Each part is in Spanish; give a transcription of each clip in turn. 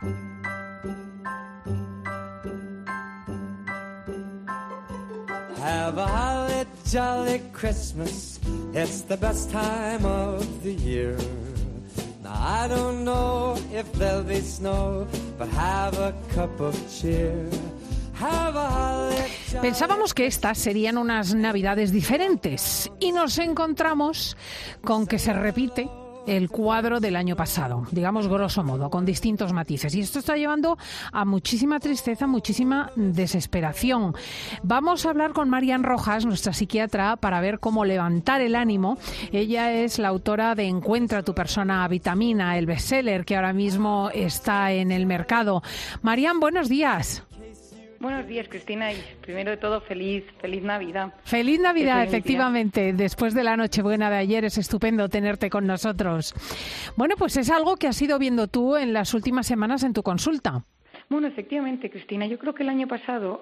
Have a holly jolly Christmas, it's the best time of the year. Now I don't know if there'll be snow, but have a cup of cheer. Pensábamos que estas serían unas navidades diferentes y nos encontramos con que se repite el cuadro del año pasado, digamos grosso modo, con distintos matices. Y esto está llevando a muchísima tristeza, muchísima desesperación. Vamos a hablar con Marian Rojas, nuestra psiquiatra, para ver cómo levantar el ánimo. Ella es la autora de Encuentra tu persona vitamina, el bestseller que ahora mismo está en el mercado. Marian, buenos días. Buenos días, Cristina, y primero de todo, feliz Navidad. Feliz Navidad, efectivamente. Después de la Nochebuena de ayer, es estupendo tenerte con nosotros. Bueno, pues es algo que has ido viendo tú en las últimas semanas en tu consulta. Bueno, efectivamente, Cristina, yo creo que el año pasado,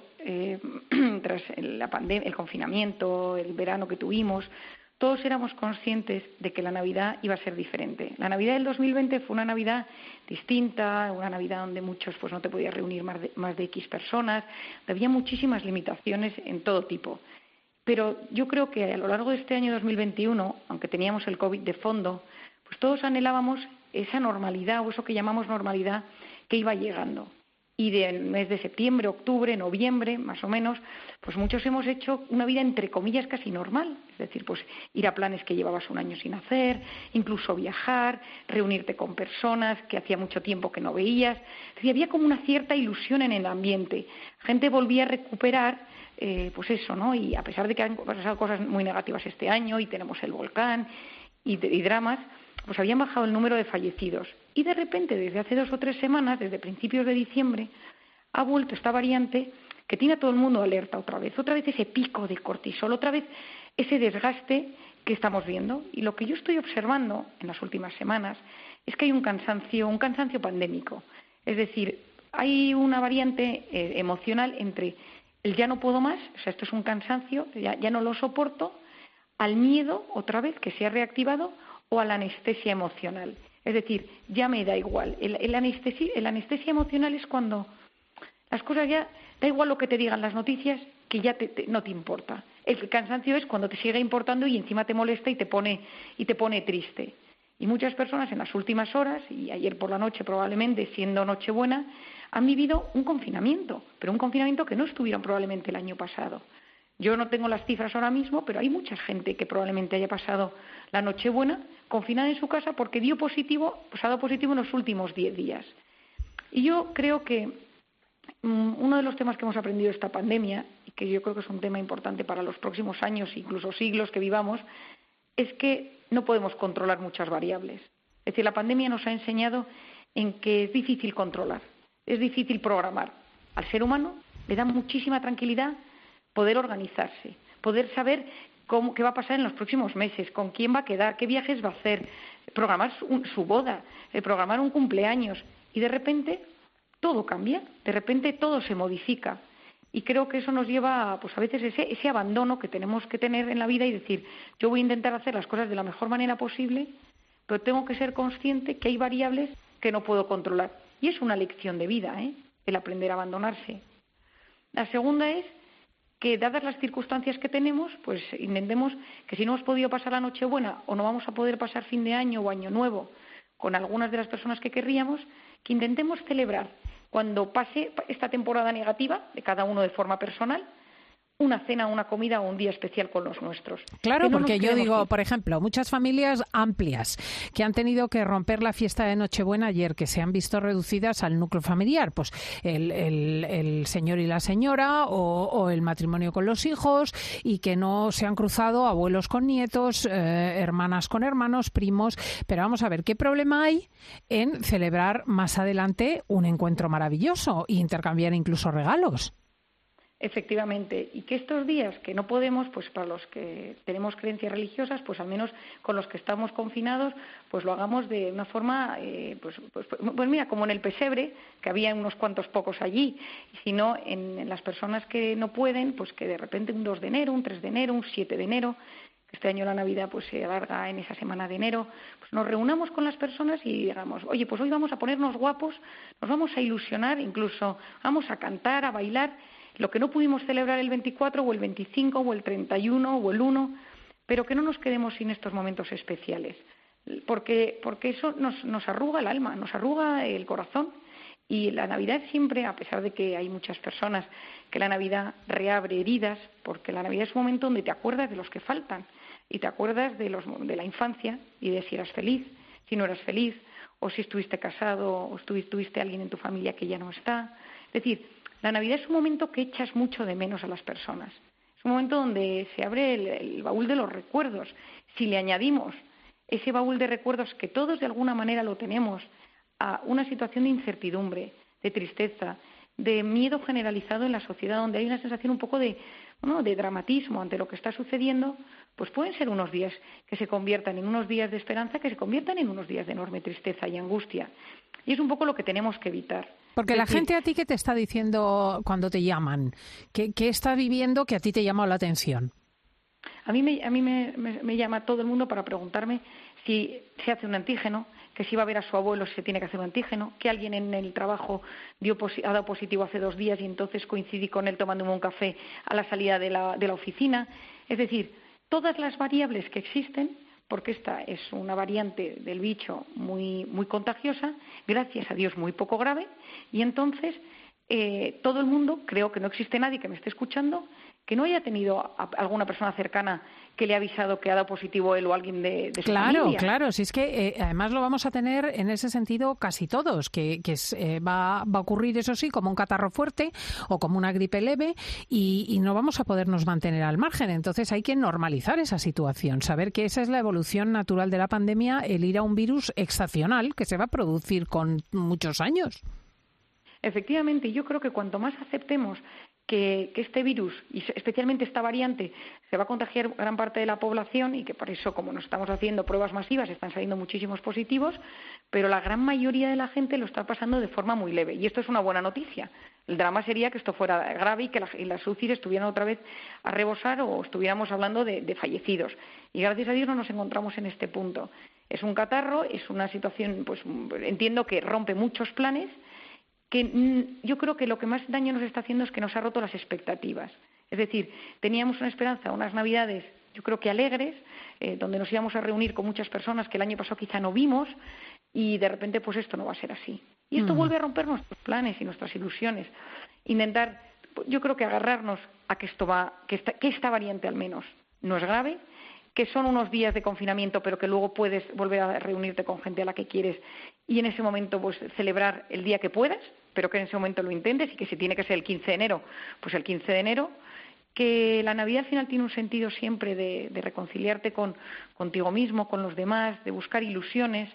tras la pandemia, el confinamiento, el verano que tuvimos, todos éramos conscientes de que la Navidad iba a ser diferente. La Navidad del 2020 fue una Navidad distinta, una Navidad donde muchos pues no te podías reunir más de X personas, había muchísimas limitaciones en todo tipo. Pero yo creo que a lo largo de este año 2021, aunque teníamos el COVID de fondo, pues todos anhelábamos esa normalidad o eso que llamamos normalidad que iba llegando. Y del mes de septiembre, octubre, noviembre, más o menos, pues muchos hemos hecho una vida entre comillas casi normal. Es decir, pues ir a planes que llevabas un año sin hacer, incluso viajar, reunirte con personas que hacía mucho tiempo que no veías. Es decir, había como una cierta ilusión en el ambiente. La gente volvía a recuperar, pues eso, ¿no? Y a pesar de que han pasado cosas muy negativas este año y tenemos el volcán y dramas, pues habían bajado el número de fallecidos. Y de repente, desde hace 2 o 3 semanas, desde principios de diciembre, ha vuelto esta variante que tiene a todo el mundo alerta otra vez ese pico de cortisol, otra vez ese desgaste que estamos viendo. Y lo que yo estoy observando en las últimas semanas es que hay un cansancio pandémico. Es decir, hay una variante emocional entre el ya no puedo más, o sea, esto es un cansancio, ya no lo soporto, al miedo, otra vez, que se ha reactivado, o a la anestesia emocional. Es decir, ya me da igual. El anestesia emocional es cuando las cosas ya, da igual lo que te digan las noticias, que ya no te importa. El cansancio es cuando te sigue importando y encima te molesta y te pone triste. Y muchas personas en las últimas horas, y ayer por la noche probablemente, siendo Nochebuena, han vivido un confinamiento, pero un confinamiento que no estuvieron probablemente el año pasado. Yo no tengo las cifras ahora mismo, pero hay mucha gente que probablemente haya pasado la Nochebuena confinada en su casa porque ha dado positivo en los últimos 10 días. Y yo creo que uno de los temas que hemos aprendido de esta pandemia, y que yo creo que es un tema importante para los próximos años, incluso siglos que vivamos, es que no podemos controlar muchas variables. Es decir, la pandemia nos ha enseñado en que es difícil controlar, es difícil programar. Al ser humano le da muchísima tranquilidad poder organizarse, poder saber qué va a pasar en los próximos meses, con quién va a quedar, qué viajes va a hacer, programar su boda, programar un cumpleaños. Y de repente todo cambia, de repente todo se modifica. Y creo que eso nos lleva pues a veces ese abandono que tenemos que tener en la vida y decir, yo voy a intentar hacer las cosas de la mejor manera posible, pero tengo que ser consciente que hay variables que no puedo controlar. Y es una lección de vida, el aprender a abandonarse. La segunda es que, dadas las circunstancias que tenemos, pues intentemos que si no hemos podido pasar la Nochebuena o no vamos a poder pasar fin de año o Año Nuevo con algunas de las personas que querríamos, que intentemos celebrar cuando pase esta temporada negativa de cada uno de forma personal, una cena, una comida o un día especial con los nuestros. Claro, porque yo digo, por ejemplo, muchas familias amplias que han tenido que romper la fiesta de Nochebuena ayer, que se han visto reducidas al núcleo familiar, pues el señor y la señora o el matrimonio con los hijos, y que no se han cruzado abuelos con nietos, hermanas con hermanos, primos. Pero vamos a ver, ¿qué problema hay en celebrar más adelante un encuentro maravilloso e intercambiar incluso regalos? Efectivamente, y que estos días que no podemos, pues para los que tenemos creencias religiosas, pues al menos con los que estamos confinados, pues lo hagamos de una forma, pues mira, como en el pesebre, que había unos cuantos pocos allí, y si no, en las personas que no pueden, pues que de repente un 2 de enero, un 3 de enero, un 7 de enero, este año la Navidad pues se alarga en esa semana de enero, pues nos reunamos con las personas y digamos, oye, pues hoy vamos a ponernos guapos, nos vamos a ilusionar, incluso vamos a cantar, a bailar, lo que no pudimos celebrar el 24 o el 25 o el 31 o el 1, pero que no nos quedemos sin estos momentos especiales, porque eso nos arruga el alma, nos arruga el corazón. Y la Navidad siempre, a pesar de que hay muchas personas que la Navidad reabre heridas, porque la Navidad es un momento donde te acuerdas de los que faltan y te acuerdas de la infancia y de si eras feliz, si no eras feliz, o si estuviste casado o tuviste alguien en tu familia que ya no está. Es decir, la Navidad es un momento que echas mucho de menos a las personas. Es un momento donde se abre el baúl de los recuerdos. Si le añadimos ese baúl de recuerdos que todos de alguna manera lo tenemos, a una situación de incertidumbre, de tristeza, de miedo generalizado en la sociedad, donde hay una sensación un poco de dramatismo ante lo que está sucediendo, pues pueden ser unos días que se conviertan en unos días de esperanza, que se conviertan en unos días de enorme tristeza y angustia. Y es un poco lo que tenemos que evitar. Porque la gente a ti, ¿qué te está diciendo cuando te llaman? ¿Qué está viviendo que a ti te llama la atención? A mí me llama todo el mundo para preguntarme si se hace un antígeno, que si va a ver a su abuelo se tiene que hacer un antígeno, que alguien en el trabajo ha dado positivo hace 2 días y entonces coincidí con él tomándome un café a la salida de la oficina. Es decir, todas las variables que existen, porque esta es una variante del bicho muy, muy contagiosa, gracias a Dios muy poco grave, y entonces todo el mundo, creo que no existe nadie que me esté escuchando, que no haya tenido a alguna persona cercana que le ha avisado que ha dado positivo él o alguien de su familia. Claro, si es que además lo vamos a tener en ese sentido casi todos, que va a ocurrir, eso sí, como un catarro fuerte o como una gripe leve y no vamos a podernos mantener al margen. Entonces hay que normalizar esa situación, saber que esa es la evolución natural de la pandemia, el ir a un virus excepcional que se va a producir con muchos años. Efectivamente, yo creo que cuanto más aceptemos que este virus, y especialmente esta variante, se va a contagiar gran parte de la población y que por eso, como nos estamos haciendo pruebas masivas, están saliendo muchísimos positivos, pero la gran mayoría de la gente lo está pasando de forma muy leve. Y esto es una buena noticia. El drama sería que esto fuera grave y que las UCIs estuvieran otra vez a rebosar o estuviéramos hablando de fallecidos. Y gracias a Dios no nos encontramos en este punto. Es un catarro, es una situación, pues entiendo que rompe muchos planes, que yo creo que lo que más daño nos está haciendo es que nos ha roto las expectativas. Es decir, teníamos una esperanza, unas Navidades, yo creo que alegres, donde nos íbamos a reunir con muchas personas que el año pasado quizá no vimos, y de repente pues esto no va a ser así. Y esto vuelve a romper nuestros planes y nuestras ilusiones. Intentar, yo creo que agarrarnos a que esta variante al menos no es grave, que son unos días de confinamiento, pero que luego puedes volver a reunirte con gente a la que quieres y en ese momento pues celebrar el día que puedas, pero que en ese momento lo intentes y que si tiene que ser el 15 de enero, pues el 15 de enero, que la Navidad al final tiene un sentido siempre de reconciliarte contigo mismo, con los demás, de buscar ilusiones,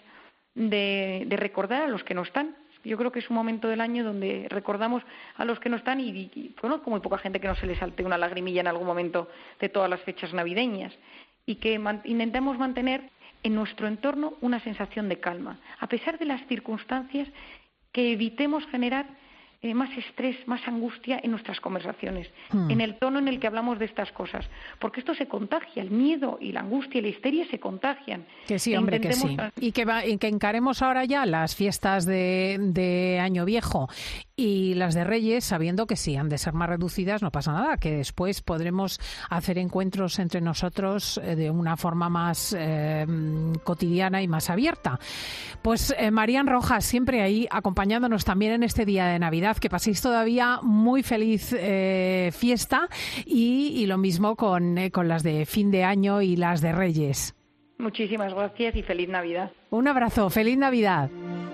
de recordar a los que no están. Yo creo que es un momento del año donde recordamos a los que no están y conozco muy poca gente que no se le salte una lagrimilla en algún momento de todas las fechas navideñas. Y que intentemos mantener en nuestro entorno una sensación de calma, a pesar de las circunstancias, que evitemos generar más estrés, más angustia en nuestras conversaciones, en el tono en el que hablamos de estas cosas, porque esto se contagia, el miedo y la angustia y la histeria se contagian. Que sí, hombre, que sí. Y que encaremos ahora ya las fiestas de Año Viejo y las de Reyes, sabiendo que si han de ser más reducidas no pasa nada, que después podremos hacer encuentros entre nosotros de una forma más cotidiana y más abierta. Pues Marían Rojas, siempre ahí acompañándonos también en este día de Navidad. Que paséis todavía muy feliz fiesta y lo mismo con las de fin de año y las de Reyes. Muchísimas gracias y feliz Navidad. Un abrazo, feliz Navidad.